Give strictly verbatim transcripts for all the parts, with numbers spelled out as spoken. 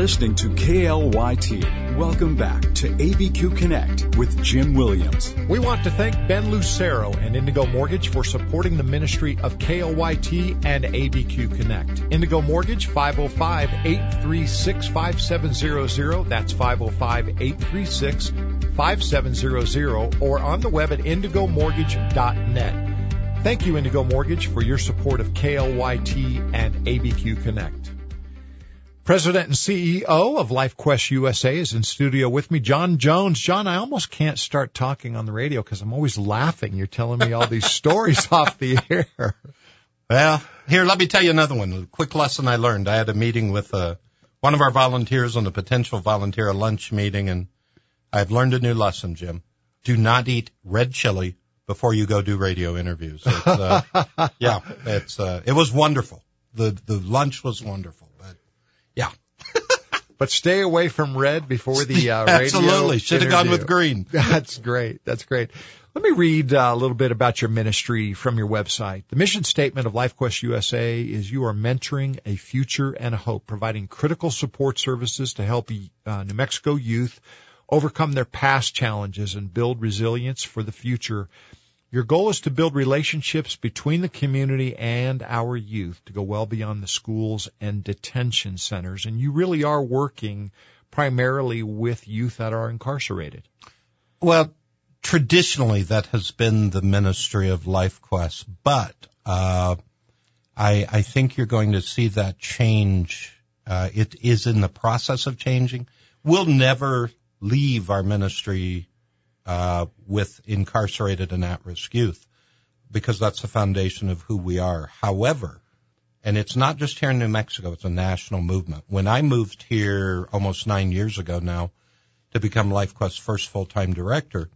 listening to K L Y T. Welcome back to A B Q Connect with Jim Williams. We want to thank Ben Lucero and Indigo Mortgage for supporting the ministry of K L Y T and A B Q Connect. Indigo Mortgage, five oh five, eight three six, five seven zero zero. That's five oh five, eight three six, five seven zero zero, or on the web at indigo mortgage dot net. Thank you, Indigo Mortgage, for your support of K L Y T and A B Q Connect. President and C E O of LifeQuest U S A is in studio with me, John Jones. John, I almost can't start talking on the radio because I'm always laughing. You're telling me all these stories off the air. Well, here, let me tell you another one. A quick lesson I learned. I had a meeting with uh, one of our volunteers on a potential volunteer lunch meeting, and I've learned a new lesson, Jim. Do not eat red chili before you go do radio interviews. It's, uh, yeah, it's, uh, it was wonderful. The, the lunch was wonderful, but yeah. But stay away from red before the, uh, radio Absolutely. Should have gone with green. That's great. That's great. Let me read uh, a little bit about your ministry from your website. The mission statement of LifeQuest U S A is you are mentoring a future and a hope, providing critical support services to help uh, New Mexico youth overcome their past challenges and build resilience for the future. Your goal is to build relationships between the community and our youth to go well beyond the schools and detention centers. And you really are working primarily with youth that are incarcerated. Well, traditionally that has been the ministry of LifeQuest, but uh, I, I think you're going to see that change. Uh, it is in the process of changing. We'll never leave our ministry uh with incarcerated and at-risk youth, because that's the foundation of who we are. However, and it's not just here in New Mexico, it's a national movement. When I moved here almost nine years ago now to become LifeQuest's first full-time director,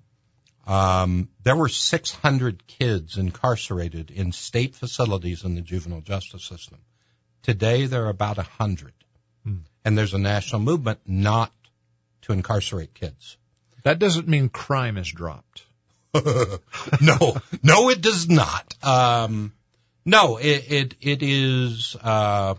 um there were six hundred kids incarcerated in state facilities in the juvenile justice system. Today, there are about one hundred. Hmm. And there's a national movement not to incarcerate kids. That doesn't mean crime has dropped. no, no, it does not. Um, no, it, it, it is, uh,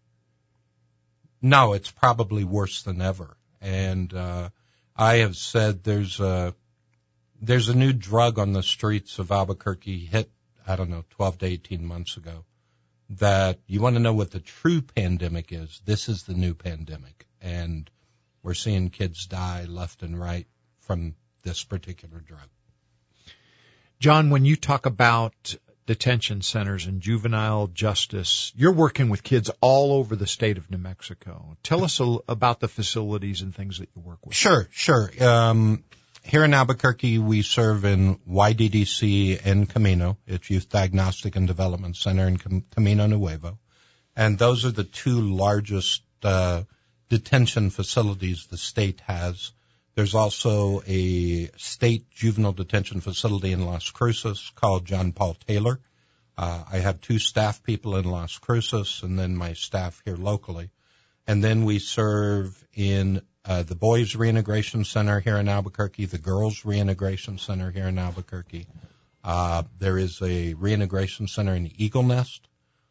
no, it's probably worse than ever. And, uh, I have said there's a, there's a new drug on the streets of Albuquerque hit, I don't know, twelve to eighteen months ago, that you want to know what the true pandemic is. This is the new pandemic. And we're seeing kids die left and right from this particular drug. John, when you talk about detention centers and juvenile justice, you're working with kids all over the state of New Mexico. Tell us a, about the facilities and things that you work with. Sure, sure. Um, here in Albuquerque, we serve in Y D D C and Camino. It's Youth Diagnostic and Development Center in Cam- Camino Nuevo. And those are the two largest uh detention facilities the state has. There's also a state juvenile detention facility in Las Cruces called John Paul Taylor. Uh, I have two staff people in Las Cruces and then my staff here locally. And then we serve in uh, the Boys Reintegration Center here in Albuquerque, the Girls Reintegration Center here in Albuquerque. Uh, there is a reintegration center in Eagle Nest.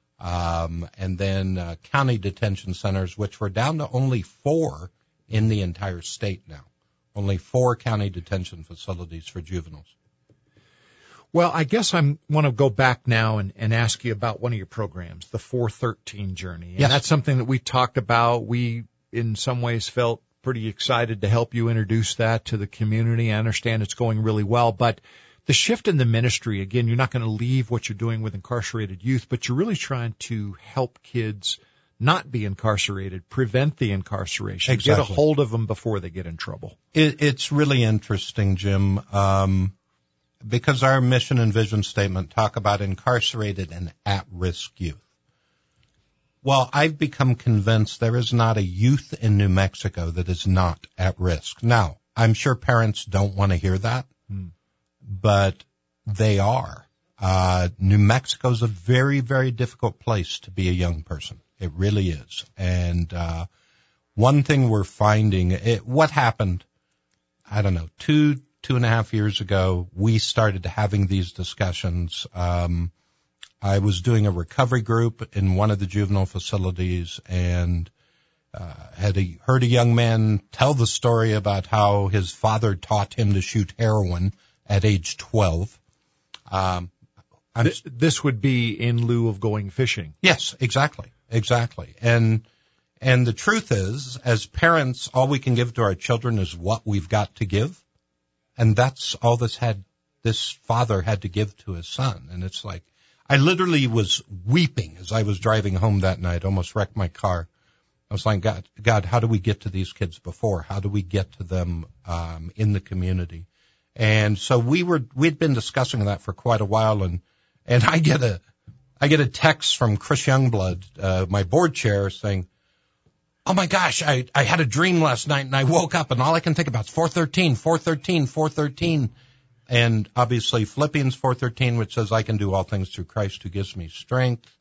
Um, and then uh, county detention centers, which we're down to only four in the entire state now. Only four county detention facilities for juveniles. Well, I guess I want to go back now and, and ask you about one of your programs, the four thirteen Journey. And yes. That's something that we talked about. We, in some ways, felt pretty excited to help you introduce that to the community. I understand it's going really well, but the shift in the ministry, again, you're not going to leave what you're doing with incarcerated youth, but you're really trying to help kids not be incarcerated, prevent the incarceration, exactly. Get a hold of them before they get in trouble. It, it's really interesting, Jim, um, because our mission and vision statement talk about incarcerated and at-risk youth. Well, I've become convinced there is not a youth in New Mexico that is not at risk. Now, I'm sure parents don't want to hear that, hmm. but they are. Uh, New Mexico is a very, very difficult place to be a young person. It really is. And uh one thing we're finding, it, what happened, I don't know, two, two and a half years ago, we started having these discussions. Um I was doing a recovery group in one of the juvenile facilities, and uh, had a, heard a young man tell the story about how his father taught him to shoot heroin at age twelve. Um, I'm, Th- this would be in lieu of going fishing. Yes, exactly, exactly. And and the truth is, as parents, all we can give to our children is what we've got to give, and that's all this had. This father had to give to his son, and it's like I literally was weeping as I was driving home that night. Almost wrecked my car. I was like, God, God, how do we get to these kids before? How do we get to them um, in the community? And so we were we'd been discussing that for quite a while, and and I get a I get a text from Chris Youngblood, uh, my board chair, saying, "Oh my gosh, I I had a dream last night, and I woke up, and all I can think about is four thirteen, four thirteen, four thirteen." And obviously Philippians four thirteen, which says, I can do all things through Christ who gives me strength.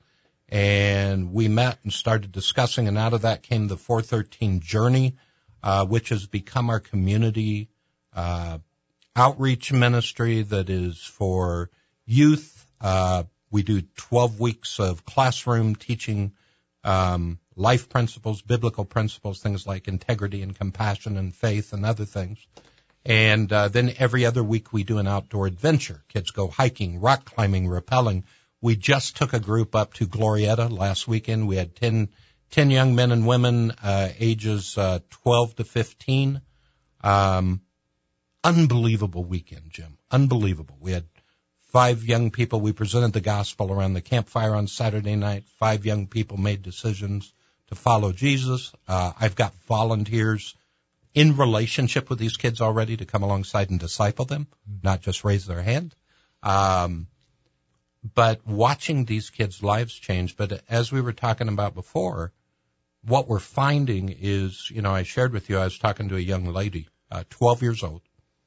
And we met and started discussing, and out of that came the four thirteen Journey, uh, which has become our community uh, outreach ministry that is for youth. Uh, we do twelve weeks of classroom teaching um, life principles, biblical principles, things like integrity and compassion and faith and other things. And uh, then every other week we do an outdoor adventure. Kids go hiking, rock climbing, rappelling. We just took a group up to Glorietta last weekend. We had ten, ten young men and women, uh, ages uh, twelve to fifteen. Um, unbelievable weekend, Jim. Unbelievable. We had five young people. We presented the gospel around the campfire on Saturday night. Five young people made decisions to follow Jesus. Uh, I've got volunteers in relationship with these kids already to come alongside and disciple them, not just raise their hand. Um, but watching these kids' lives change. But as we were talking about before, what we're finding is, you know, I shared with you, I was talking to a young lady, uh, twelve years old,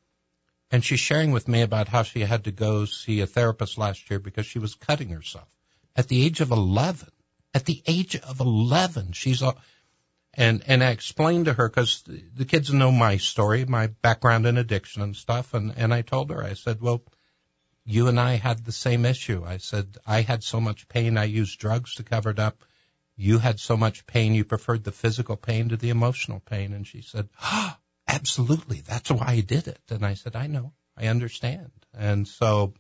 and she's sharing with me about how she had to go see a therapist last year because she was cutting herself at the age of eleven. At the age of eleven, she's a, And, and I explained to her, because the kids know my story, my background in addiction and stuff, and, and I told her, I said, well, you and I had the same issue. I said, I had so much pain, I used drugs to cover it up. You had so much pain, you preferred the physical pain to the emotional pain. And she said, oh, absolutely, that's why I did it. And I said, I know, I understand. And so,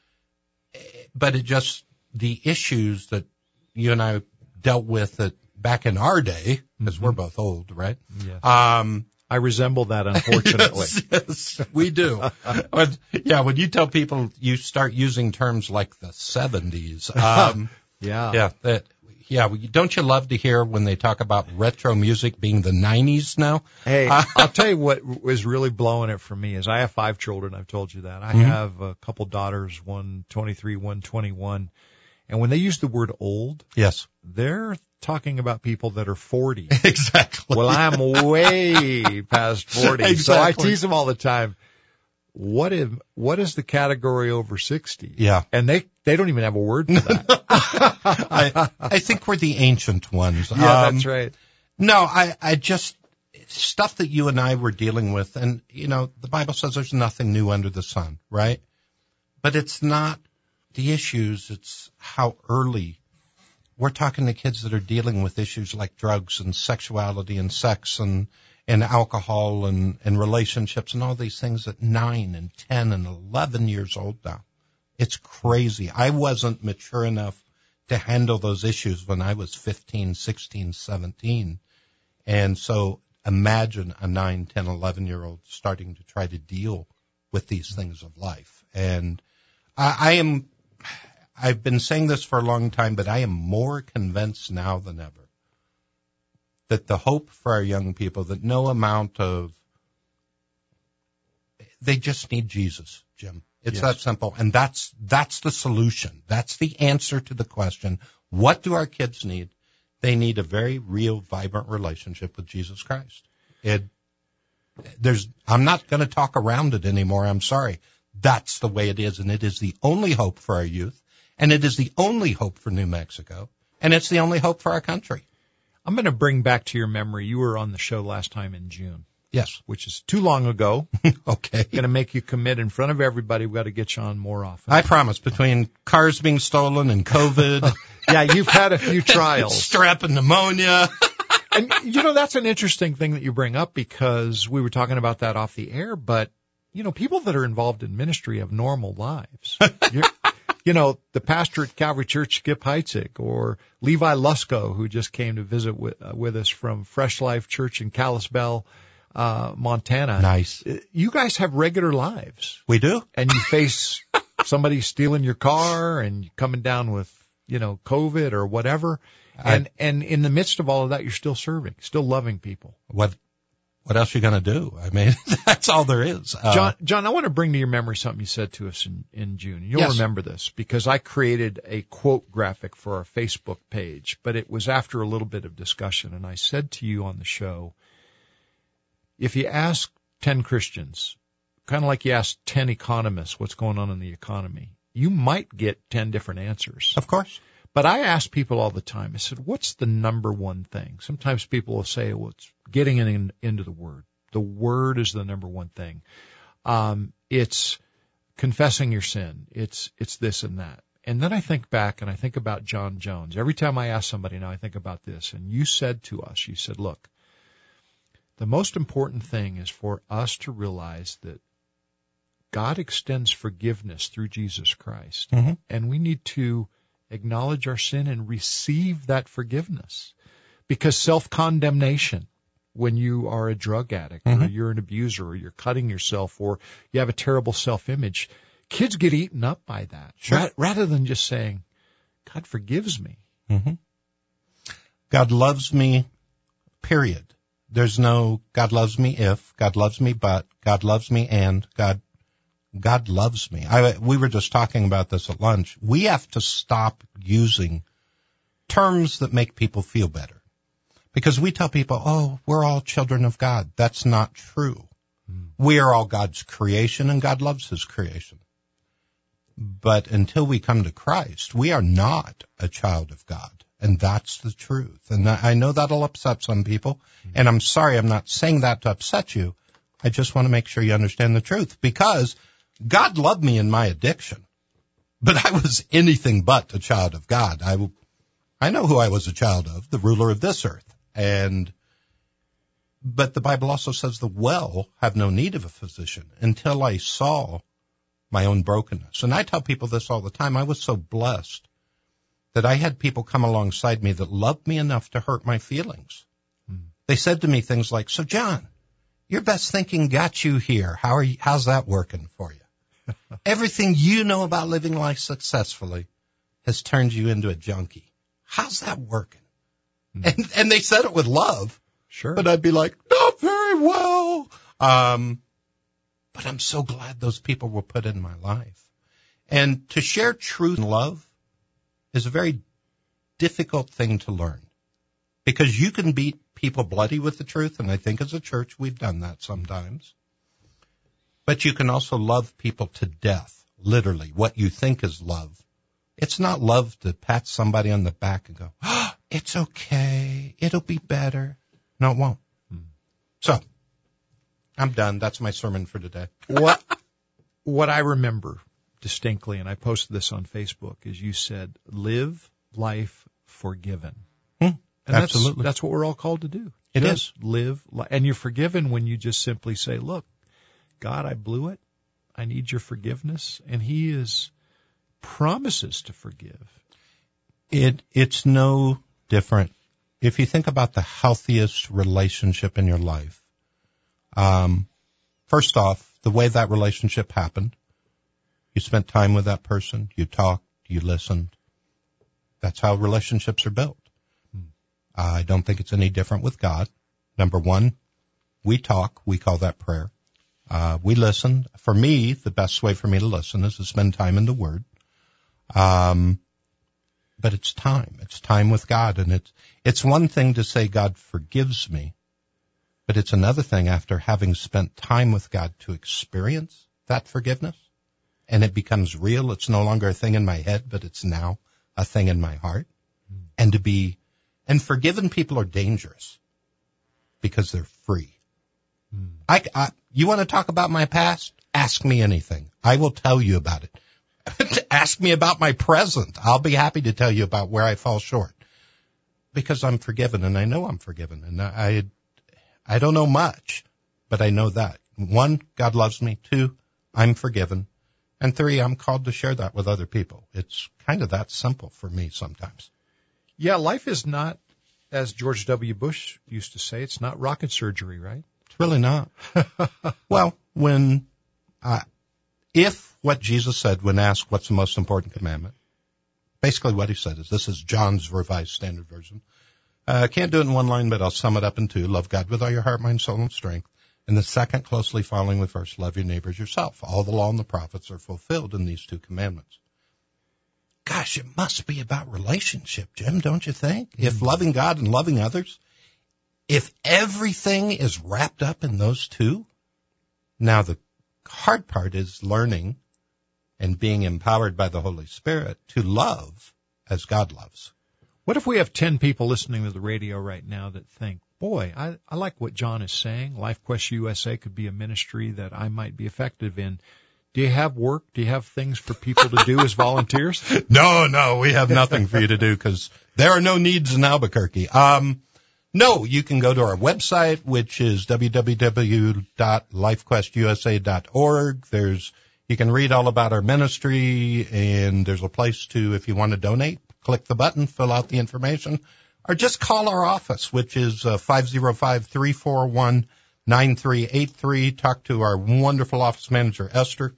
but it just, the issues that you and I dealt with that back in our day, because mm-hmm. we're both old, right? Yes. Um, I resemble that, unfortunately. yes, yes, we do. But, yeah, when you tell people you start using terms like the seventies, um, yeah, yeah, that, yeah. Don't you love to hear when they talk about retro music being the nineties now? Hey, uh, I'll tell you what was really blowing it for me is I have five children. I've told you that. I mm-hmm. have a couple daughters, one twenty-three, one twenty-one. And when they use the word old, yes, they're talking about people that are forty. Exactly. Well, I'm way past forty. Exactly. So I tease them all the time. What if, what is the category over sixty? Yeah. And they, they don't even have a word for that. I, I think we're the ancient ones. Yeah, um, that's right. No, I, I just, stuff that you and I were dealing with, and, you know, the Bible says there's nothing new under the sun, right? But it's not the issues, it's how early. We're talking to kids that are dealing with issues like drugs and sexuality and sex and, and alcohol and, and relationships and all these things at nine and ten and eleven years old now. It's crazy. I wasn't mature enough to handle those issues when I was fifteen, sixteen, seventeen. And so imagine a nine, ten, eleven-year-old starting to try to deal with these things of life. And I, I am... I've been saying this for a long time, but I am more convinced now than ever that the hope for our young people, that no amount of, they just need Jesus, Jim. It's yes. that simple. And that's, that's the solution. That's the answer to the question. What do our kids need? They need a very real, vibrant relationship with Jesus Christ. It, there's, I'm not going to talk around it anymore. I'm sorry. That's the way it is. And it is the only hope for our youth. And it is the only hope for New Mexico, and it's the only hope for our country. I'm going to bring back to your memory, you were on the show last time in June. Yes. Which is too long ago. Okay. Going to make you commit in front of everybody. We've got to get you on more often. I promise, between cars being stolen and COVID. Yeah, you've had a few trials. Strep and pneumonia. And, you know, that's an interesting thing that you bring up because we were talking about that off the air, but, you know, people that are involved in ministry have normal lives. You're, you know, the pastor at Calvary Church, Skip Heitzig, or Levi Lusko, who just came to visit with, uh, with us from Fresh Life Church in Kalispell, uh, Montana. Nice. You guys have regular lives. We do. And you face somebody stealing your car and coming down with, you know, COVID or whatever. And, I, and in the midst of all of that, you're still serving, still loving people. What, what else are you going to do? I mean, that's all there is. Uh, John, John, I want to bring to your memory something you said to us in, in June. You'll yes. remember this because I created a quote graphic for our Facebook page, but it was after a little bit of discussion. And I said to you on the show, if you ask ten Christians, kind of like you ask ten economists what's going on in the economy, you might get ten different answers. Of course. But I ask people all the time, I said, what's the number one thing? Sometimes people will say, well, it's getting in, into the Word. The Word is the number one thing. Um, it's confessing your sin. It's, it's this and that. And then I think back and I think about John Jones. Every time I ask somebody now, I think about this. And you said to us, you said, look, the most important thing is for us to realize that God extends forgiveness through Jesus Christ. Mm-hmm. And we need to acknowledge our sin and receive that forgiveness. Because self-condemnation, when you are a drug addict mm-hmm. or you're an abuser or you're cutting yourself or you have a terrible self-image, kids get eaten up by that. Sure. Ra- rather than just saying, God forgives me. Mm-hmm. God loves me, period. There's no God loves me if, God loves me but, God loves me and, God God loves me. I, we were just talking about this at lunch. We have to stop using terms that make people feel better. Because we tell people, oh, we're all children of God. That's not true. Mm. We are all God's creation, and God loves his creation. But until we come to Christ, we are not a child of God. And that's the truth. And I know that'll upset some people. Mm. And I'm sorry, I'm not saying that to upset you. I just want to make sure you understand the truth. Because God loved me in my addiction, but I was anything but a child of God. I, I know who I was a child of, the ruler of this earth. And, but the Bible also says the well have no need of a physician until I saw my own brokenness. And I tell people this all the time. I was so blessed that I had people come alongside me that loved me enough to hurt my feelings. Hmm. They said to me things like, so John, your best thinking got you here. How are you, how's that working for you? Everything you know about living life successfully has turned you into a junkie. How's that working? Mm. And, and they said it with love. Sure. But I'd be like, not very well. Um, but I'm so glad those people were put in my life. And to share truth and love is a very difficult thing to learn. Because you can beat people bloody with the truth, and I think as a church we've done that sometimes. But you can also love people to death, literally, what you think is love. It's not love to pat somebody on the back and go, oh, it's okay, it'll be better. No, it won't. Hmm. So, I'm done. That's my sermon for today. What what I remember distinctly, and I posted this on Facebook, is you said, live life forgiven. Hmm. And Absolutely. That's, that's what we're all called to do. It Just is. live life. And you're forgiven when you just simply say, look, God, I blew it. I need your forgiveness. And he is promises to forgive. It, it's no different. If you think about the healthiest relationship in your life, um, first off, the way that relationship happened, you spent time with that person, you talked, you listened. That's how relationships are built. Hmm. I don't think it's any different with God. Number one, we talk, we call that prayer. Uh, we listen. For me, the best way for me to listen is to spend time in the Word. Um, but it's time. It's time with God. And it's, it's one thing to say God forgives me, but it's another thing after having spent time with God to experience that forgiveness. And it becomes real. It's no longer a thing in my head, but it's now a thing in my heart. Mm. And to be, and forgiven people are dangerous because they're free. Mm. I, I, you want to talk about my past? Ask me anything. I will tell you about it. Ask me about my present. I'll be happy to tell you about where I fall short. because I'm forgiven, and I know I'm forgiven, and I, I don't know much, but I know that. One, God loves me. Two, I'm forgiven. And three, I'm called to share that with other people. It's kind of that simple for me sometimes. Yeah, life is not, as George W. Bush used to say, it's not rocket surgery, right? It's really not. Well, when, uh, if what Jesus said when asked what's the most important commandment, basically what he said is, this is John's Revised Standard Version. I uh, can't do it in one line, but I'll sum it up in two. Love God with all your heart, mind, soul, and strength. And the second, closely following with verse, love your neighbors yourself. All the law and the prophets are fulfilled in these two commandments. Gosh, it must be about relationship, Jim, don't you think? Mm-hmm. If loving God and loving others, if everything is wrapped up in those two, now the hard part is learning and being empowered by the Holy Spirit to love as God loves. What if we have ten people listening to the radio right now that think, boy, I, I like what John is saying. LifeQuest U S A could be a ministry that I might be effective in. Do you have work? Do you have things for people to do as volunteers? No, no, we have nothing for you to do because there are no needs in Albuquerque. Um, no, you can go to our website, which is w w w dot life quest u s a dot org. There's, you can read all about our ministry, and there's a place to, if you want to donate, click the button, fill out the information, or just call our office, which is uh, five oh five, three four one, nine three eight three. Talk to our wonderful office manager, Esther,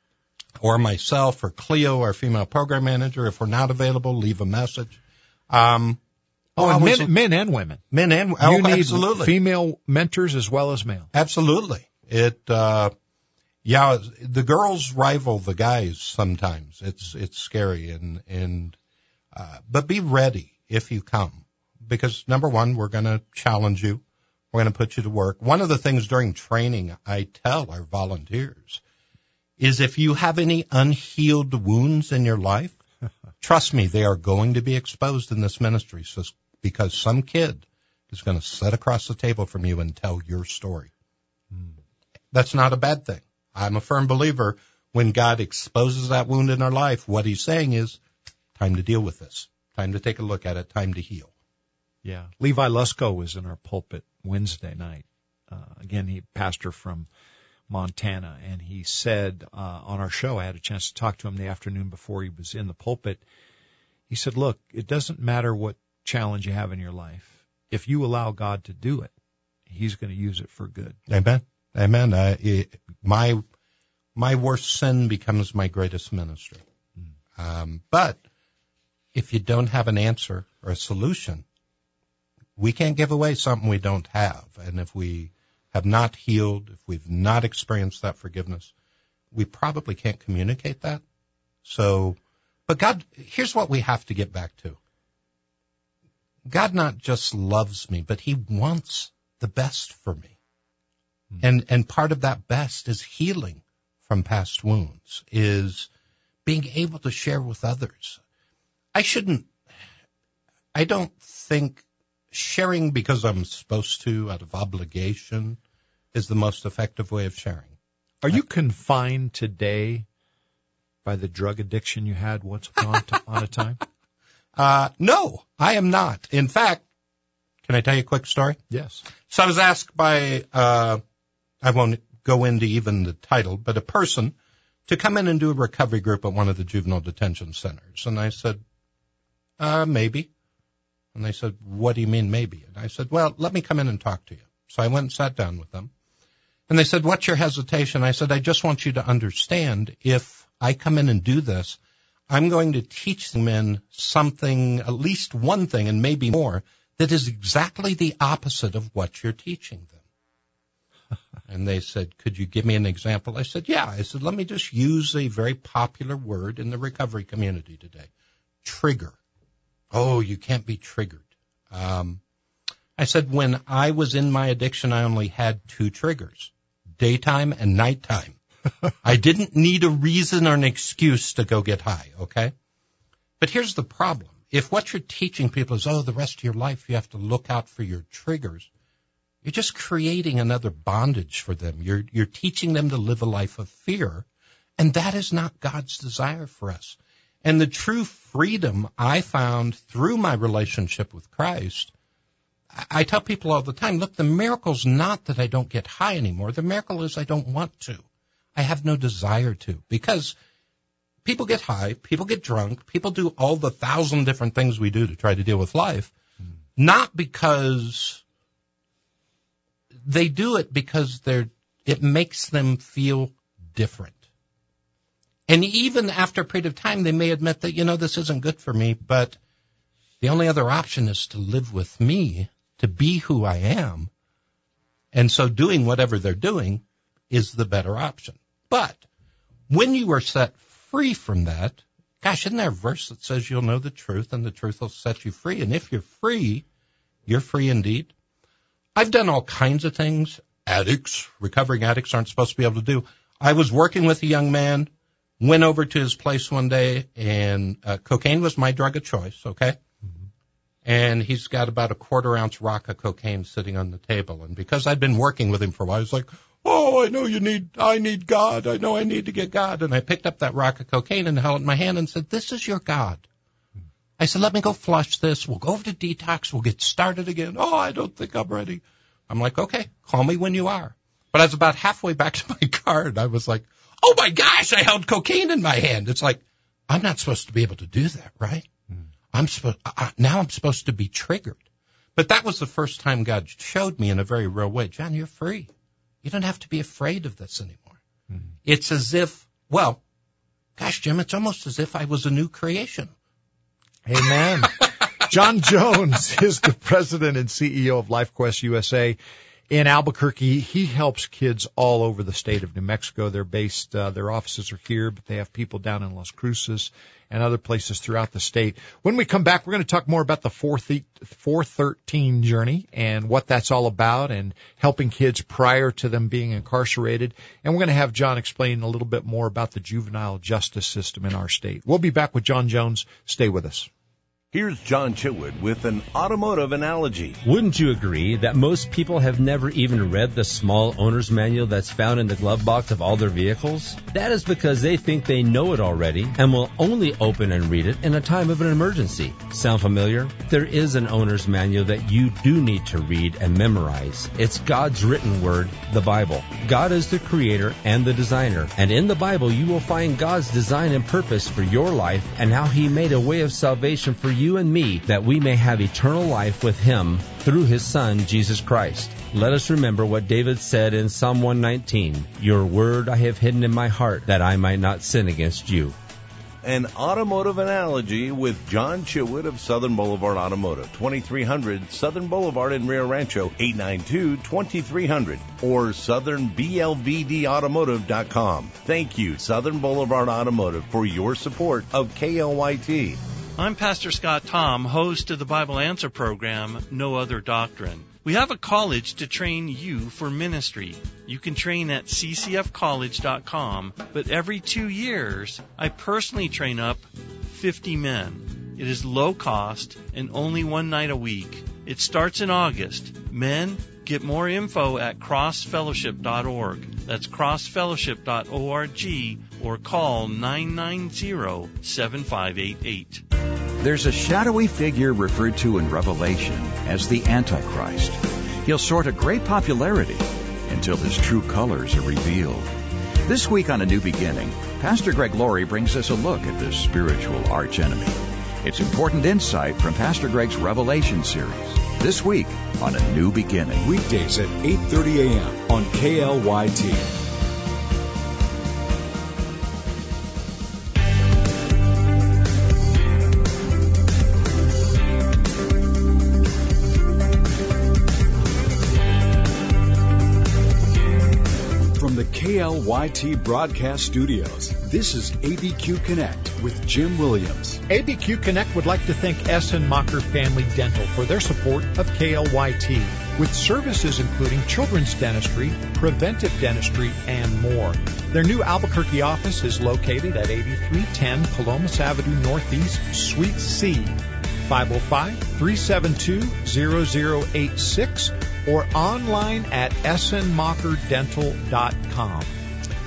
or myself, or Cleo, our female program manager. If we're not available, leave a message. Um, oh, and men, men and women. Men and oh, you need absolutely. Female mentors as well as male. Absolutely. It, uh, yeah, the girls rival the guys sometimes. It's, it's scary and, and, uh, but be ready if you come. Because number one, we're going to challenge you. We're going to put you to work. One of the things during training I tell our volunteers is if you have any unhealed wounds in your life, trust me, they are going to be exposed in this ministry so, because some kid is going to sit across the table from you and tell your story. Mm. That's not a bad thing. I'm a firm believer when God exposes that wound in our life, what he's saying is time to deal with this, time to take a look at it, time to heal. Yeah. Levi Lusko was in our pulpit Wednesday night. Uh, again, he pastor from Montana, and he said uh, on our show, I had a chance to talk to him the afternoon before he was in the pulpit. He said, look, it doesn't matter what challenge you have in your life. If you allow God to do it, he's going to use it for good. Amen. Amen. Uh, it, my my worst sin becomes my greatest ministry. Mm. Um, but if you don't have an answer or a solution, we can't give away something we don't have. And if we have not healed, if we've not experienced that forgiveness, we probably can't communicate that. So, but God, here's what we have to get back to. God not just loves me, but he wants the best for me. Mm-hmm. And, and part of that best is healing from past wounds, is being able to share with others. I shouldn't, I don't think sharing because I'm supposed to out of obligation is the most effective way of sharing. Are you confined today by the drug addiction you had once upon a time? Uh, no, I am not. In fact, can I tell you a quick story? Yes. So I was asked by, uh, I won't go into even the title, but a person to come in and do a recovery group at one of the juvenile detention centers. And I said, uh, maybe. And they said, what do you mean maybe? And I said, well, let me come in and talk to you. So I went and sat down with them. And they said, what's your hesitation? I said, I just want you to understand, if I come in and do this, I'm going to teach the men something, at least one thing, and maybe more, that is exactly the opposite of what you're teaching them. And they said, could you give me an example? I said, yeah. I said, let me just use a very popular word in the recovery community today. Trigger. Oh, you can't be triggered. Um, I said, when I was in my addiction, I only had two triggers, daytime and nighttime. I didn't need a reason or an excuse to go get high, okay? But here's the problem. If what you're teaching people is, oh, the rest of your life you have to look out for your triggers, you're just creating another bondage for them. You're, you're teaching them to live a life of fear, and that is not God's desire for us. And the true freedom I found through my relationship with Christ, I tell people all the time, look, the miracle's not that I don't get high anymore. The miracle is I don't want to. I have no desire to, because people get high, people get drunk, people do all the thousand different things we do to try to deal with life, mm. not because they do it because they're, it makes them feel different. And even after a period of time, they may admit that, you know, this isn't good for me, but the only other option is to live with me, to be who I am. And so doing whatever they're doing is the better option. But when you are set free from that, gosh, isn't there a verse that says you'll know the truth and the truth will set you free? And if you're free, you're free indeed. I've done all kinds of things addicts, recovering addicts aren't supposed to be able to do. I was working with a young man, went over to his place one day, and uh, cocaine was my drug of choice, okay? Mm-hmm. And he's got about a quarter ounce rock of cocaine sitting on the table. And because I'd been working with him for a while, I was like, oh, I know you need, I need God. I know I need to get God. And I picked up that rock of cocaine and held it in my hand and said, this is your God. I said, let me go flush this. We'll go over to detox. We'll get started again. Oh, I don't think I'm ready. I'm like, okay, call me when you are. But I was about halfway back to my car, and I was like, oh, my gosh, I held cocaine in my hand. It's like, I'm not supposed to be able to do that, right? Mm. I'm supposed, uh, now I'm supposed to be triggered. But that was the first time God showed me in a very real way, John, you're free. You don't have to be afraid of this anymore. Mm. It's as if, well, gosh, Jim, it's almost as if I was a new creation. Amen. John Jones is the president and C E O of LifeQuest U S A in Albuquerque. He helps kids all over the state of New Mexico. They're based, uh, their offices are here, but they have people down in Las Cruces and other places throughout the state. When we come back, we're going to talk more about the four thirteen journey and what that's all about and helping kids prior to them being incarcerated. And we're going to have John explain a little bit more about the juvenile justice system in our state. We'll be back with John Jones. Stay with us. Here's John Chitwood with an automotive analogy. Wouldn't you agree that most people have never even read the small owner's manual that's found in the glove box of all their vehicles? That is because they think they know it already and will only open and read it in a time of an emergency. Sound familiar? There is an owner's manual that you do need to read and memorize. It's God's written word, the Bible. God is the creator and the designer, and in the Bible you will find God's design and purpose for your life and how He made a way of salvation for you you and me, that we may have eternal life with Him through His Son, Jesus Christ. Let us remember what David said in Psalm one nineteen, your word I have hidden in my heart, that I might not sin against you. An automotive analogy with John Chitwood of Southern Boulevard Automotive, twenty-three hundred Southern Boulevard in Rio Rancho, eight nine two, two three zero zero, or southern b l v d automotive dot com. Thank you, Southern Boulevard Automotive, for your support of K L Y T. I'm Pastor Scott Tom, host of the Bible Answer program, No Other Doctrine. We have a college to train you for ministry. You can train at c c f college dot com, but every two years, I personally train up fifty men. It is low cost and only one night a week. It starts in August. Men, get more info at cross fellowship dot org. That's cross fellowship dot org or call nine nine zero, seven five eight eight. There's a shadowy figure referred to in Revelation as the Antichrist. He'll soar to great popularity until his true colors are revealed. This week on A New Beginning, Pastor Greg Laurie brings us a look at this spiritual archenemy. It's important insight from Pastor Greg's Revelation series. This week on A New Beginning. Weekdays at eight thirty a.m. on K L Y T. K L Y T Broadcast Studios. This is A B Q Connect with Jim Williams. A B Q Connect would like to thank Essenmacher Family Dental for their support of K L Y T, with services including children's dentistry, preventive dentistry, and more. Their new Albuquerque office is located at eighty-three ten Palomas Avenue Northeast, Suite C, five oh five, three seven two, zero zero eight six, or online at essenmacher dental dot com.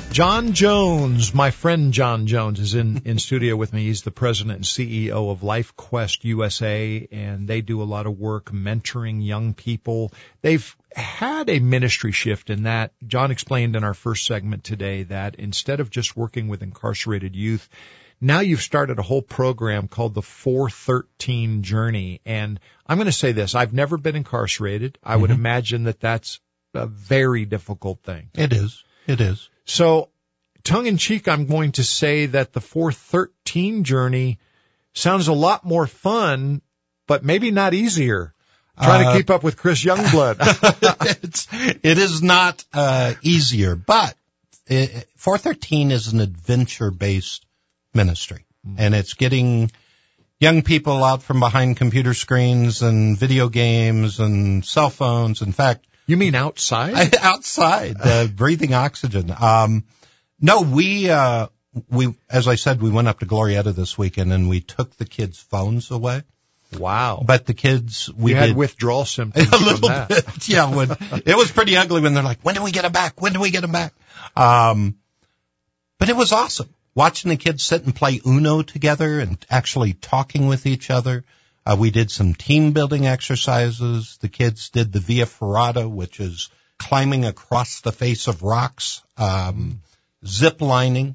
John Jones, my friend John Jones, is in, in studio with me. He's the president and C E O of LifeQuest U S A, and they do a lot of work mentoring young people. They've had a ministry shift in that. John explained in our first segment today that instead of just working with incarcerated youth, now you've started a whole program called the four thirteen Journey. And I'm going to say this. I've never been incarcerated. I mm-hmm. would imagine that that's a very difficult thing. It is. It is. So, tongue-in-cheek, I'm going to say that the four thirteen Journey sounds a lot more fun, but maybe not easier. Trying uh, to keep up with Chris Youngblood. it's, it is not uh, easier, but it, four thirteen is an adventure-based ministry, mm-hmm. and it's getting young people out from behind computer screens and video games and cell phones. In fact, you mean outside? outside, uh, breathing oxygen. Um, no, we, uh, we, as I said, we went up to Glorietta this weekend and we took the kids' phones away. Wow. But the kids, we you did, had withdrawal symptoms. A little from that. bit. Yeah. When, it was pretty ugly when they're like, when do we get them back? When do we get them back? Um, but it was awesome watching the kids sit and play Uno together and actually talking with each other. Uh, we did some team building exercises. The kids did the Via Ferrata, which is climbing across the face of rocks, um, zip lining.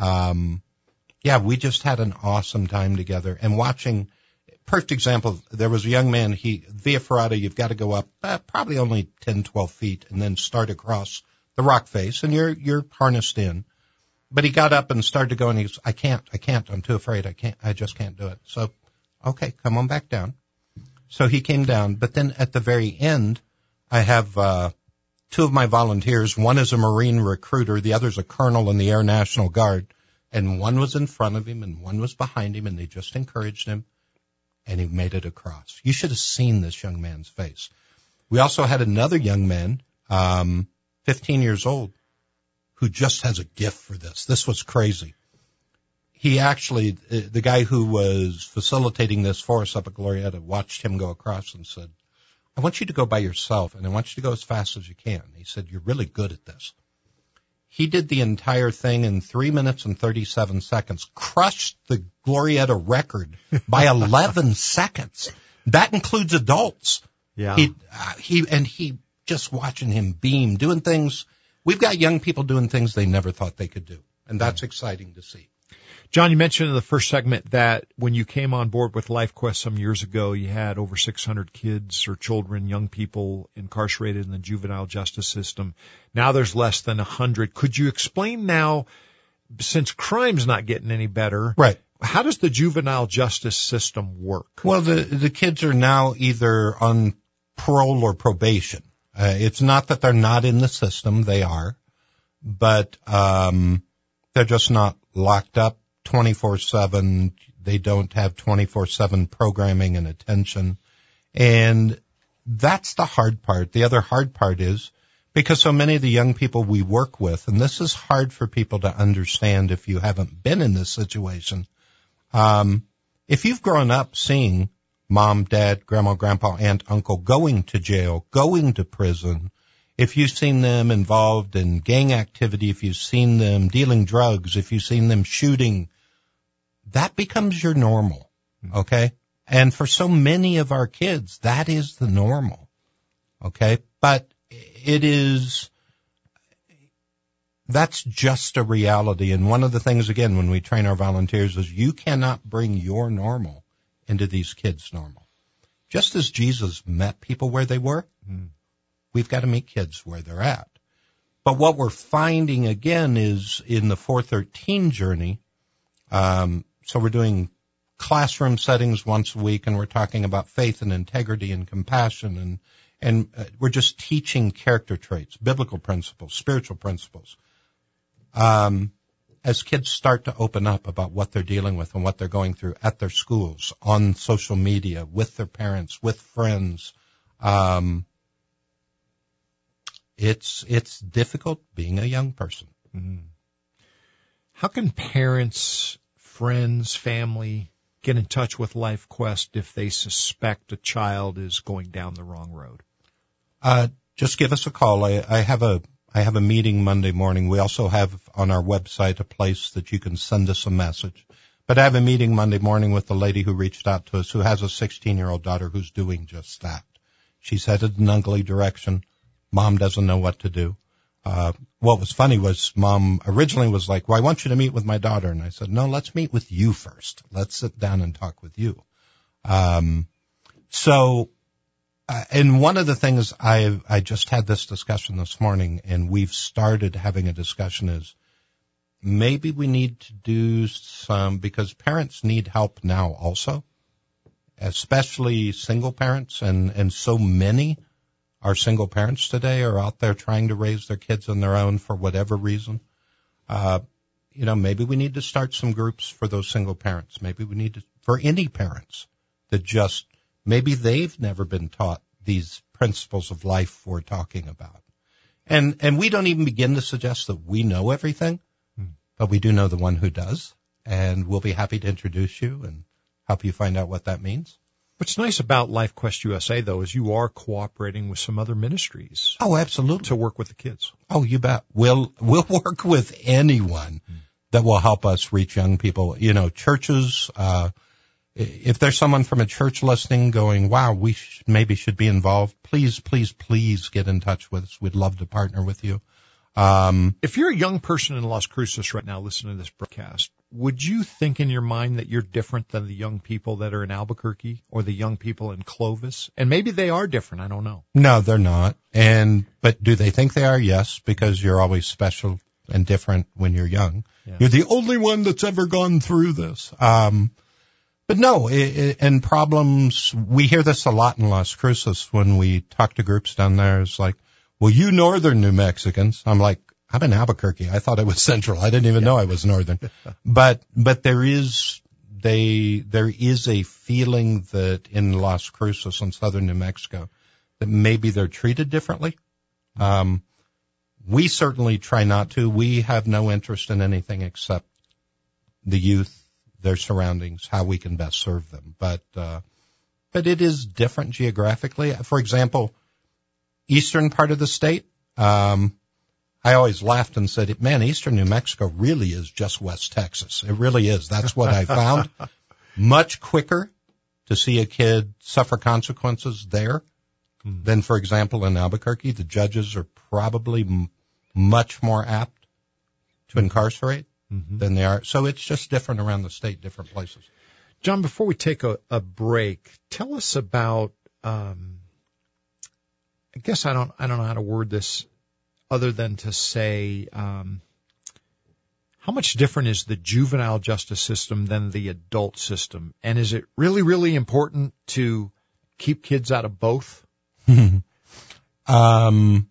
Um, yeah, we just had an awesome time together and watching. Perfect example. There was a young man, he, Via Ferrata, you've got to go up uh, probably only ten, twelve feet and then start across the rock face and you're, you're harnessed in. But he got up and started to go and he goes, I can't, I can't, I'm too afraid. I can't, I just can't do it. So, okay, come on back down. So he came down, but then at the very end, I have, uh, two of my volunteers. One is a Marine recruiter. The other's a colonel in the Air National Guard. And one was in front of him and one was behind him and they just encouraged him. And he made it across. You should have seen this young man's face. We also had another young man, um, fifteen years old, who just has a gift for this. This was crazy. He actually, the guy who was facilitating this for us up at Glorietta, watched him go across and said, I want you to go by yourself, and I want you to go as fast as you can. He said, you're really good at this. He did the entire thing in three minutes and thirty-seven seconds, crushed the Glorietta record by eleven seconds. That includes adults. Yeah. He, uh, he, and he, just watching him beam, doing things. We've got young people doing things they never thought they could do, and that's exciting to see. John, you mentioned in the first segment that when you came on board with LifeQuest some years ago, you had over six hundred kids or children, young people incarcerated in the juvenile justice system. Now there's less than one hundred. Could you explain now, since crime's not getting any better, right? How does the juvenile justice system work? Well, the, the kids are now either on parole or probation. Uh, it's not that they're not in the system. They are. But um they're just not locked up twenty-four seven. They don't have twenty-four seven programming and attention. And that's the hard part. The other hard part is because so many of the young people we work with, and this is hard for people to understand if you haven't been in this situation. Um, if you've grown up seeing mom, dad, grandma, grandpa, aunt, uncle going to jail, going to prison, if you've seen them involved in gang activity, if you've seen them dealing drugs, if you've seen them shooting, that becomes your normal, okay? And for so many of our kids, that is the normal, okay? But it is, that's just a reality. And one of the things, again, when we train our volunteers is you cannot bring your normal into these kids' normal. Just as Jesus met people where they were, mm. we've got to meet kids where they're at. But what we're finding, again, is in the four thirteen journey, um, so we're doing classroom settings once a week, and we're talking about faith and integrity and compassion, and and uh, we're just teaching character traits, biblical principles, spiritual principles. Um, as kids start to open up about what they're dealing with and what they're going through at their schools, on social media, with their parents, with friends, um, it's it's difficult being a young person. Mm-hmm. How can parents, friends, family get in touch with LifeQuest if they suspect a child is going down the wrong road? Uh, just give us a call. I, I have a I have a meeting Monday morning. We also have on our website a place that you can send us a message. But I have a meeting Monday morning with the lady who reached out to us who has a sixteen-year-old daughter who's doing just that. She's headed in an ugly direction. Mom doesn't know what to do. Uh, what was funny was Mom originally was like, well, I want you to meet with my daughter. And I said, no, let's meet with you first. Let's sit down and talk with you. Um, so, uh, and one of the things I, I just had this discussion this morning, and we've started having a discussion is maybe we need to do some, because parents need help now also, especially single parents, and, and so many our single parents today are out there trying to raise their kids on their own for whatever reason. Uh, you know, maybe we need to start some groups for those single parents. Maybe we need to, for any parents that just, maybe they've never been taught these principles of life we're talking about. And, and we don't even begin to suggest that we know everything, hmm. but we do know the one who does. And we'll be happy to introduce you and help you find out what that means. What's nice about LifeQuest U S A, though, is you are cooperating with some other ministries. Oh, absolutely. To work with the kids. Oh, you bet. We'll, we'll work with anyone mm. that will help us reach young people. You know, churches, uh, if there's someone from a church listening going, wow, we sh- maybe should be involved, please, please, please get in touch with us. We'd love to partner with you. Um, if you're a young person in Las Cruces right now listening to this broadcast, would you think in your mind that you're different than the young people that are in Albuquerque or the young people in Clovis? And maybe they are different. I don't know. No, they're not. And, but do they think they are? Yes, because you're always special and different when you're young. Yeah. You're the only one that's ever gone through this. Um, but no, it, it, and problems, we hear this a lot in Las Cruces when we talk to groups down there. It's like, well, you northern New Mexicans. I'm like, I'm in Albuquerque. I thought I was central. I didn't even yeah. know I was northern. But, but there is, they, there is a feeling that in Las Cruces in southern New Mexico that maybe they're treated differently. Um, we certainly try not to. We have no interest in anything except the youth, their surroundings, how we can best serve them. But, uh, but it is different geographically. For example, eastern part of the state, um, I always laughed and said, man, eastern New Mexico really is just West Texas. It really is. That's what I found. Much quicker to see a kid suffer consequences there mm. than, for example, in Albuquerque. The judges are probably m- much more apt to incarcerate mm-hmm. than they are. So it's just different around the state, different places. John, before we take a, a break, tell us about, um, I guess I don't, I don't know how to word this other than to say, um, how much different is the juvenile justice system than the adult system? And is it really, really important to keep kids out of both? um,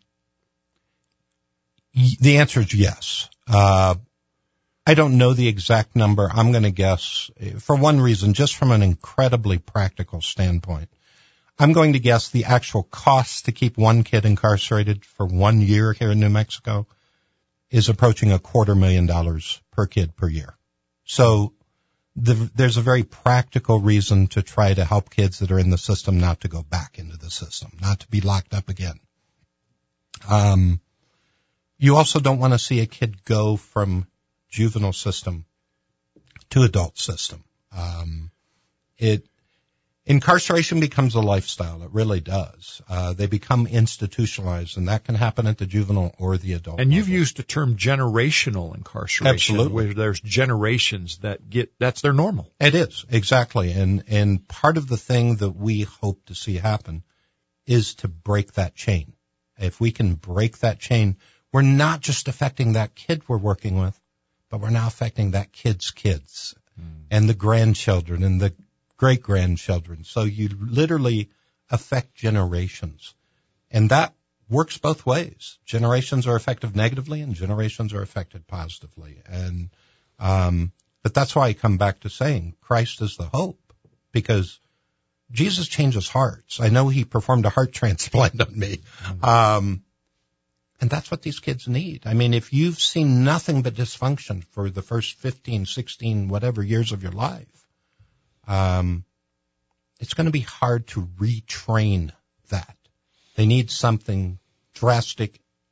the answer is yes. Uh, I don't know the exact number. I'm going to guess, for one reason, just from an incredibly practical standpoint. I'm going to guess the actual cost to keep one kid incarcerated for one year here in New Mexico is approaching a quarter million dollars per kid per year. So the, there's a very practical reason to try to help kids that are in the system not to go back into the system, not to be locked up again. Um, you also don't want to see a kid go from juvenile system to adult system. Um, it, Incarceration becomes a lifestyle. It really does. Uh, they become institutionalized, and that can happen at the juvenile or the adult And you've level. used the term generational incarceration. Absolutely. Where there's generations that get, that's their normal. It is, exactly. And, and part of the thing that we hope to see happen is to break that chain. If we can break that chain, we're not just affecting that kid we're working with, but we're now affecting that kid's kids mm. and the grandchildren and the great-grandchildren. So you literally affect generations. And that works both ways. Generations are affected negatively and generations are affected positively. And, um, but that's why I come back to saying Christ is the hope, because Jesus changes hearts. I know he performed a heart transplant on me. Um, and that's what these kids need. I mean, if you've seen nothing but dysfunction for the first fifteen, sixteen, whatever years of your life, Um, it's going to be hard to retrain that. They need something drastic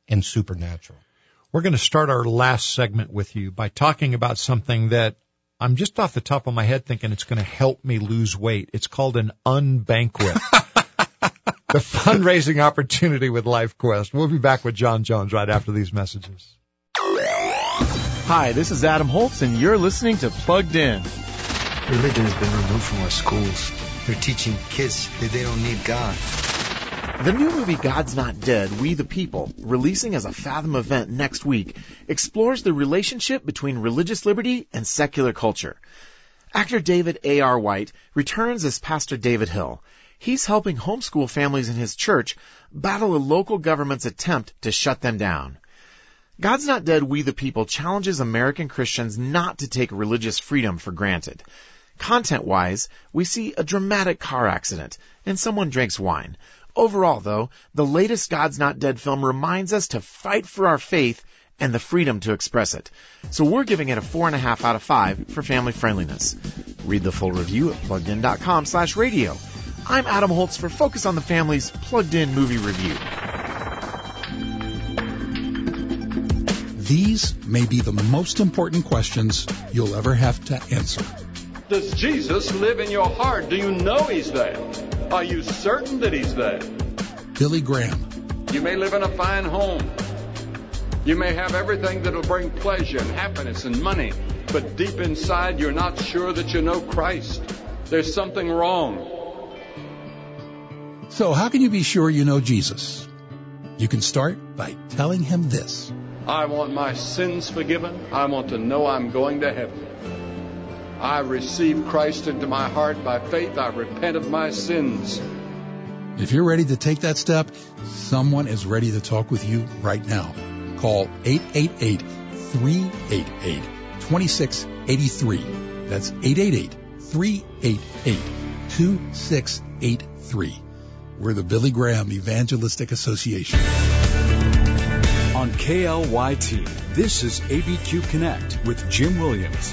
and supernatural. We're going to start our last segment with you by talking about something that I'm just off the top of my head thinking it's going to help me lose weight. It's called an unbanquet. The fundraising opportunity with LifeQuest. We'll be back with John Jones right after these messages. Hi, this is Adam Holtz, and you're listening to Plugged In. Religion has been removed from our schools. They're teaching kids that they don't need God. The new movie God's Not Dead, We the People, releasing as a Fathom event next week, explores the relationship between religious liberty and secular culture. Actor David A R. White returns as Pastor David Hill. He's helping homeschool families in his church battle a local government's attempt to shut them down. God's Not Dead, We the People challenges American Christians not to take religious freedom for granted. Content-wise, we see a dramatic car accident, and someone drinks wine. Overall, though, the latest God's Not Dead film reminds us to fight for our faith and the freedom to express it. So we're giving it a four and a half out of five for family friendliness. Read the full review at pluggedin.com slash radio. I'm Adam Holtz for Focus on the Family's Plugged In Movie Review. These may be the most important questions you'll ever have to answer. Does Jesus live in your heart? Do you know He's there? Are you certain that He's there? Billy Graham. You may live in a fine home. You may have everything that will bring pleasure and happiness and money, but deep inside you're not sure that you know Christ. There's something wrong. So how can you be sure you know Jesus? You can start by telling Him this. I want my sins forgiven. I want to know I'm going to heaven. I receive Christ into my heart by faith. I repent of my sins. If you're ready to take that step, someone is ready to talk with you right now. Call eight eight eight, three eight eight, two six eight three. That's eight eight eight, three eight eight, two six eight three. We're the Billy Graham Evangelistic Association. On K L Y T, this is A B Q Connect with Jim Williams.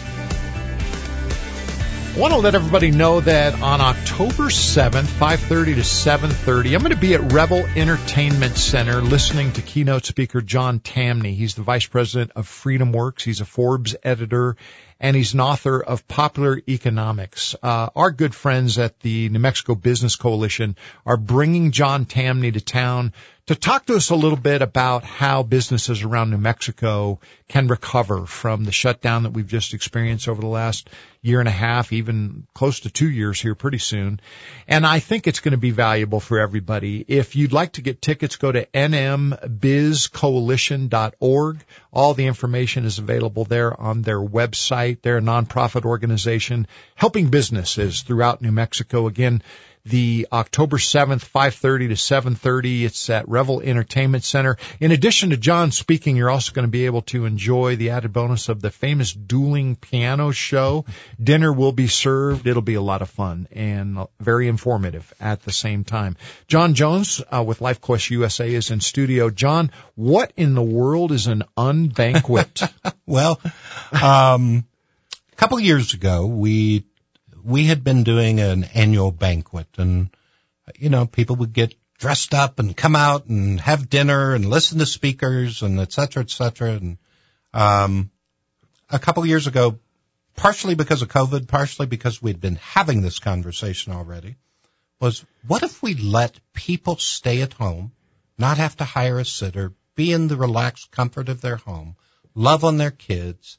I want to let everybody know that on October seventh, five thirty to seven thirty, I'm going to be at Revel Entertainment Center listening to keynote speaker John Tamney. He's the vice president of FreedomWorks. He's a Forbes editor, and he's an author of Popular Economics. Uh, our good friends at the New Mexico Business Coalition are bringing John Tamney to town to talk to us a little bit about how businesses around New Mexico can recover from the shutdown that we've just experienced over the last year and a half, even close to two years here pretty soon. And I think it's going to be valuable for everybody. If you'd like to get tickets, go to n m biz coalition dot org. All the information is available there on their website. They're a nonprofit organization helping businesses throughout New Mexico. Again, the October seventh, five thirty to seven thirty. It's at Revel Entertainment Center. In addition to John speaking, you're also going to be able to enjoy the added bonus of the famous dueling piano show. Dinner will be served. It'll be a lot of fun and very informative at the same time. John Jones uh, with LifeQuest U S A is in studio. John, what in the world is an unbanquet? Well, um, a couple of years ago, we we had been doing an annual banquet, and, you know, people would get dressed up and come out and have dinner and listen to speakers and et cetera, et cetera. And, um, a couple of years ago, partially because of COVID, partially because we'd been having this conversation already, was what if we let people stay at home, not have to hire a sitter, be in the relaxed comfort of their home, love on their kids,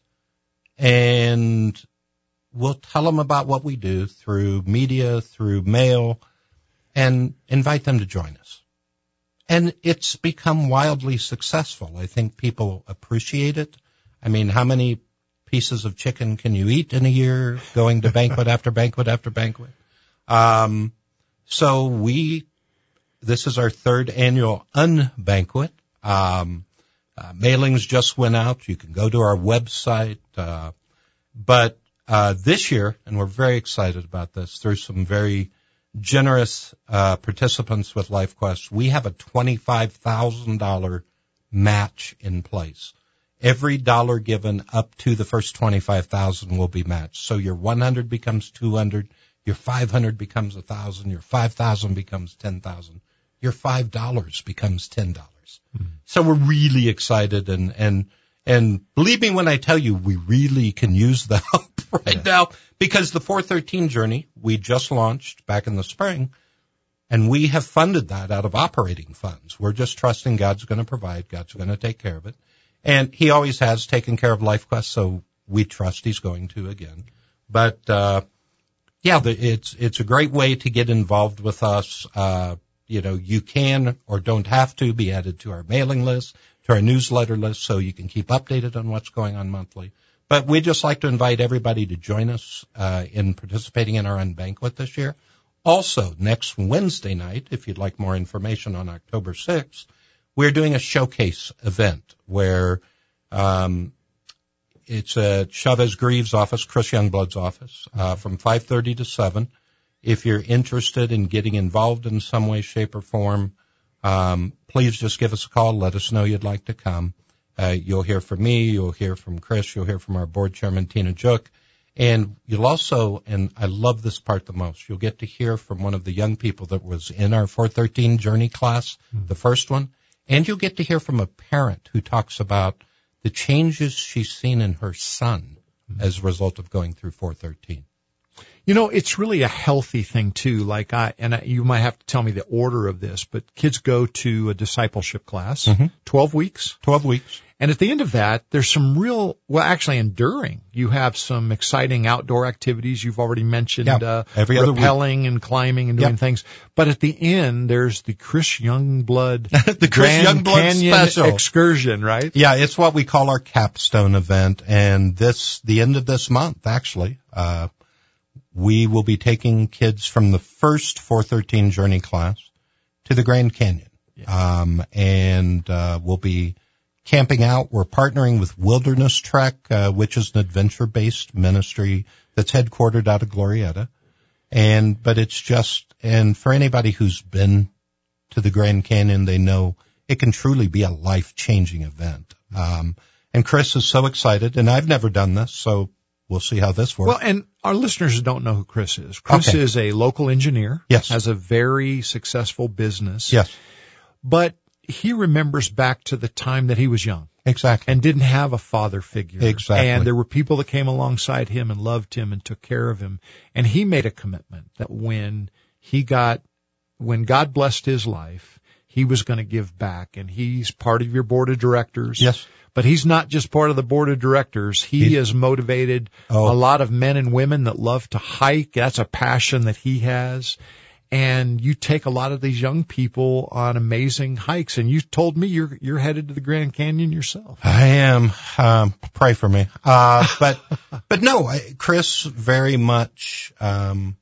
and we'll tell them about what we do through media, through mail, and invite them to join us. And it's become wildly successful. I think people appreciate it. I mean, how many pieces of chicken can you eat in a year going to banquet after banquet after banquet? Um, so we, this is our third annual unbanquet. Um, uh, mailings just went out. You can go to our website. Uh, but Uh, this year, and we're very excited about this, through some very generous uh, participants with LifeQuest, we have a twenty-five thousand dollars match in place. Every dollar given up to the first twenty-five thousand dollars will be matched. So your one hundred becomes two hundred, your five hundred becomes one thousand, your five thousand becomes ten thousand, your five dollars becomes ten dollars. dollars. Mm-hmm. So we're really excited, and, and, and believe me when I tell you, we really can use the help right yeah. now, because the four thirteen journey we just launched back in the spring, and we have funded that out of operating funds. We're just trusting God's going to provide, God's going to take care of it. And he always has taken care of LifeQuest, so we trust he's going to again. But, uh, yeah, the, it's, it's a great way to get involved with us. Uh, you know, you can or don't have to be added to our mailing list, to our newsletter list, so you can keep updated on what's going on monthly. But we'd just like to invite everybody to join us, uh, in participating in our Unbanquet this year. Also, next Wednesday night, if you'd like more information on October sixth, we're doing a showcase event where, um, it's at Chavez Greaves' office, Chris Youngblood's office, uh, from five thirty to seven. If you're interested in getting involved in some way, shape, or form, um, please just give us a call. Let us know you'd like to come. Uh, you'll hear from me. You'll hear from Chris. You'll hear from our board chairman, Tina Juk. And you'll also, and I love this part the most, you'll get to hear from one of the young people that was in our four thirteen Journey class, mm-hmm. the first one. And you'll get to hear from a parent who talks about the changes she's seen in her son mm-hmm. as a result of going through four thirteen. You know, it's really a healthy thing too. Like I, and I, you might have to tell me the order of this, but kids go to a discipleship class, mm-hmm. twelve weeks. twelve weeks. And at the end of that, there's some real, well, actually enduring. You have some exciting outdoor activities. You've already mentioned, yeah, uh, every other rappelling week. and climbing and doing yep. things. But at the end, there's the Chris Youngblood, the Chris Grand Youngblood Canyon special excursion, right? Yeah, it's what we call our capstone event. And this, the end of this month, actually, uh, we will be taking kids from the first four thirteen Journey class to the Grand Canyon. Yeah. Um, and, uh, we'll be camping out. We're partnering with Wilderness Trek, uh, which is an adventure-based ministry that's headquartered out of Glorieta. And, but it's just, and for anybody who's been to the Grand Canyon, they know it can truly be a life-changing event. Um, and Chris is so excited, and I've never done this, so we'll see how this works. Well, and our listeners don't know who Chris is. Chris okay. is a local engineer. Yes. Has a very successful business. Yes. But he remembers back to the time that he was young. Exactly. And didn't have a father figure. Exactly. And there were people that came alongside him and loved him and took care of him. And he made a commitment that when he got, when God blessed his life, he was going to give back. And he's part of your board of directors. Yes. But he's not just part of the board of directors. He he's, has motivated oh. a lot of men and women that love to hike. That's a passion that he has. And you take a lot of these young people on amazing hikes. And you told me you're you're headed to the Grand Canyon yourself. I am. Um, pray for me. Uh, but but no, Chris very much. Um,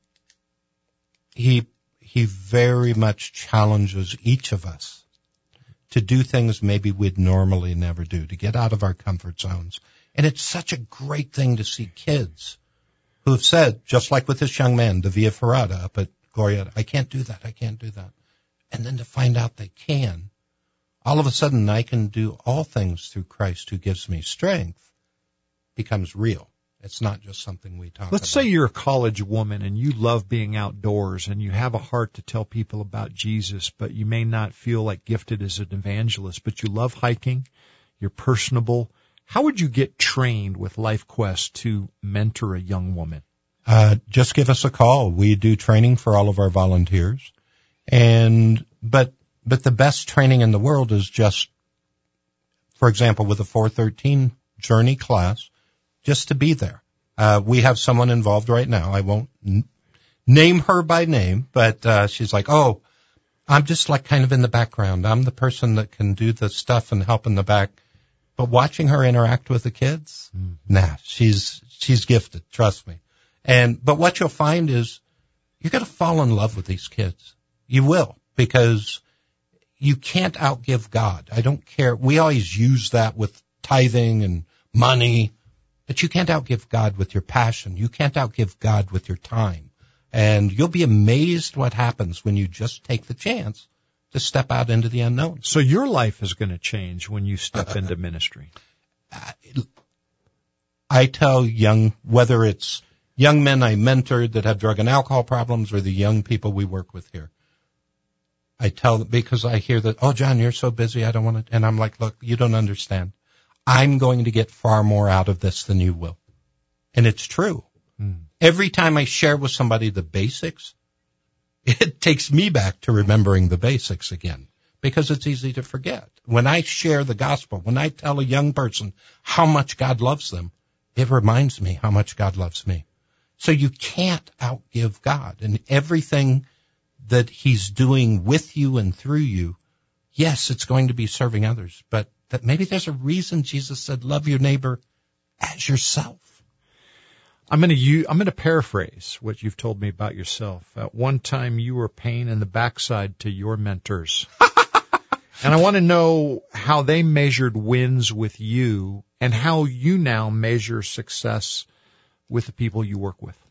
he he very much challenges each of us to do things maybe we'd normally never do, to get out of our comfort zones. And it's such a great thing to see kids who have said, just like with this young man, the Via Ferrata up at Glorieta, I can't do that, I can't do that. And then to find out they can, all of a sudden I can do all things through Christ who gives me strength, becomes real. It's not just something we talk about. Let's say you're a college woman and you love being outdoors and you have a heart to tell people about Jesus, but you may not feel like gifted as an evangelist, but you love hiking, you're personable. How would you get trained with LifeQuest to mentor a young woman? Uh, just give us a call. We do training for all of our volunteers. And, but, but the best training in the world is just, for example, with a four thirteen Journey class, just to be there. Uh, we have someone involved right now. I won't n- name her by name, but, uh, she's like, oh, I'm just like kind of in the background. I'm the person that can do the stuff and help in the back. But watching her interact with the kids, mm. nah, she's, she's gifted. Trust me. And, but what you'll find is you're going to fall in love with these kids. You will, because you can't outgive God. I don't care. We always use that with tithing and money, but you can't outgive God with your passion. You can't outgive God with your time. And you'll be amazed what happens when you just take the chance to step out into the unknown. So your life is going to change when you step into ministry. I tell young, whether it's young men I mentored that have drug and alcohol problems or the young people we work with here, I tell them, because I hear that, oh, John, you're so busy, I don't want to, and I'm like, look, you don't understand. I'm going to get far more out of this than you will. And it's true. Mm. Every time I share with somebody the basics, it takes me back to remembering the basics again, because it's easy to forget. When I share the gospel, when I tell a young person how much God loves them, it reminds me how much God loves me. So you can't outgive God. And everything that he's doing with you and through you, yes, it's going to be serving others, but that maybe there's a reason Jesus said, love your neighbor as yourself. I'm going to use, I'm going to paraphrase what you've told me about yourself. At one time, you were a pain in the backside to your mentors. And I want to know how they measured wins with you and how you now measure success with the people you work with.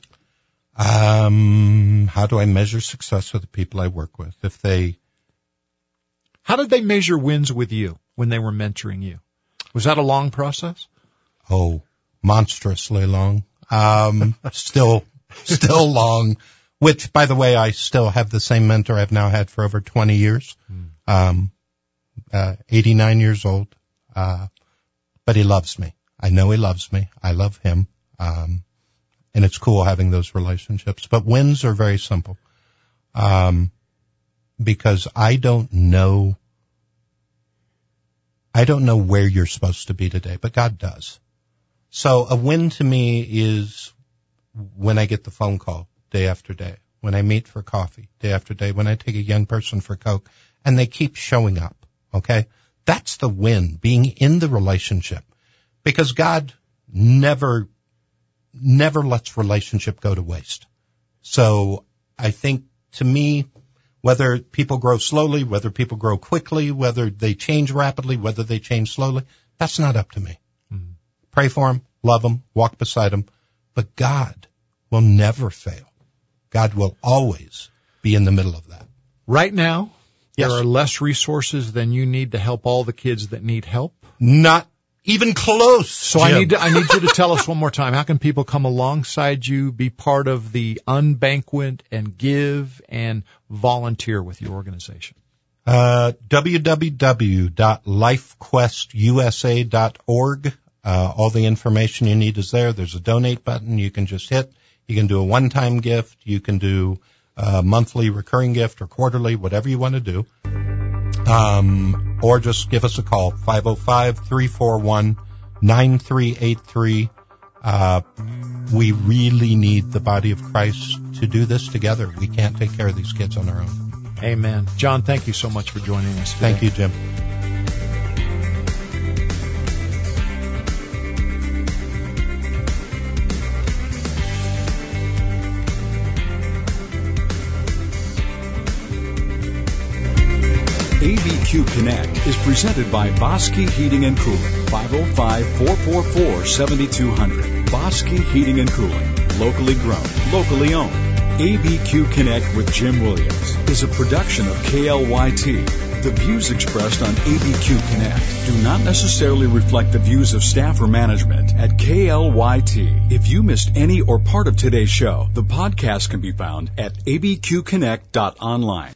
Um, how do I measure success with the people I work with? If they, how did they measure wins with you when they were mentoring you? Was that a long process? Oh, monstrously long. Um, still, still long, which, by the way, I still have the same mentor I've now had for over twenty years. Um, uh, eighty-nine years old. Uh, but he loves me. I know he loves me. I love him. Um, and it's cool having those relationships. But wins are very simple. Um, because I don't know, I don't know where you're supposed to be today, but God does. So a win to me is when I get the phone call day after day, when I meet for coffee day after day, when I take a young person for Coke and they keep showing up. Okay. That's the win, being in the relationship, because God never, never lets relationship go to waste. So I think to me, whether people grow slowly, whether people grow quickly, whether they change rapidly, whether they change slowly, that's not up to me. Mm-hmm. Pray for them, love them, walk beside them, but God will never fail. God will always be in the middle of that. Right now, yes. There are less resources than you need to help all the kids that need help? Not even close. So Jim. I need to, I need you to tell us one more time. How can people come alongside you, be part of the Unbanquet, and give and volunteer with your organization? Uh, w w w dot life quest u s a dot org. Uh, all the information you need is there. There's a donate button you can just hit. You can do a one-time gift. You can do a monthly recurring gift or quarterly, whatever you want to do. Um, or just give us a call, five oh five, three four one, nine three eight three. Uh, we really need the body of Christ to do this together. We can't take care of these kids on our own. Amen. John, thank you so much for joining us today. Thank you, Jim. A B Q Connect is presented by Bosque Heating and Cooling, five oh five, four four four, seven two zero zero. Bosque Heating and Cooling, locally grown, locally owned. A B Q Connect with Jim Williams is a production of K L Y T. The views expressed on A B Q Connect do not necessarily reflect the views of staff or management at K L Y T. If you missed any or part of today's show, the podcast can be found at a b q connect dot online.